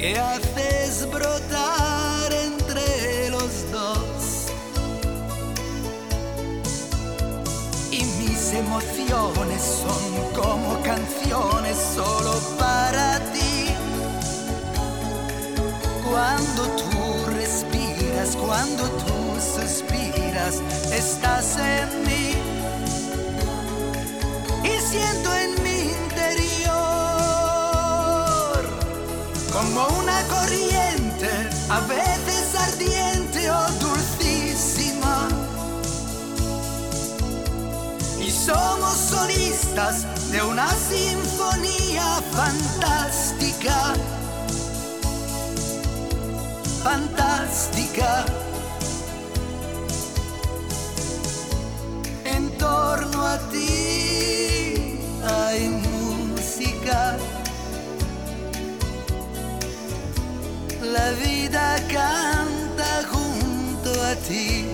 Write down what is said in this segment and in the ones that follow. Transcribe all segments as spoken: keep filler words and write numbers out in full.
que haces brotar entre los dos. Y mis emociones son como canciones solo para ti. Cuando tú respiras, cuando tú suspiras, estás en mí. Y siento en mi interior como una corriente, a veces ardiente o dulcísima. Y somos solistas de una sinfonía fantástica, fantástica. En torno a ti hay música. La vida canta junto a ti.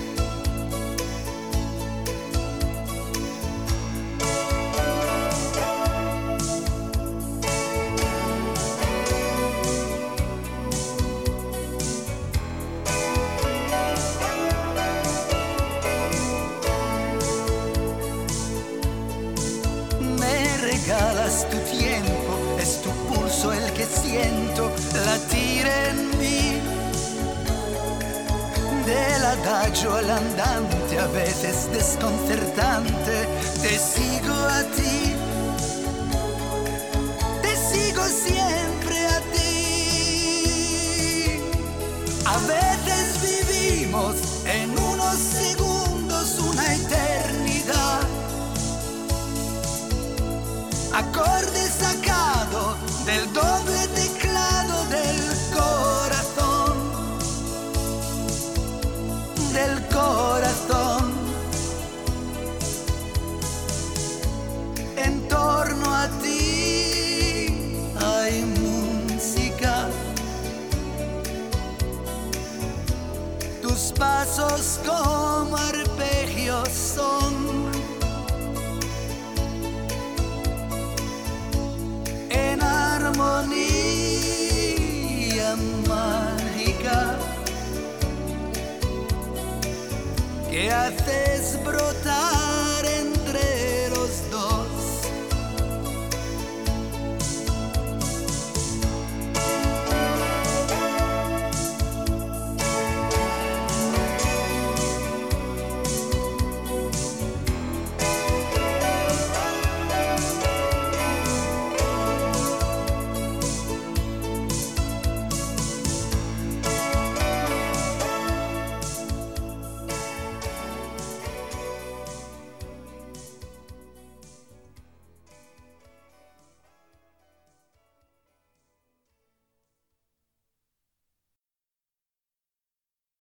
Me regalas tu tiempo, es tu pulso el que siento latir en mí. Del adagio al andante, a veces desconcertante, te sigo a ti, te sigo siempre a ti. A veces vivimos en unos segundos una eternidad, acorde sacado del doble teclado del corazón, del corazón. En torno a ti hay música. Tus pasos como arpegios son. Armonía mágica que haces brotar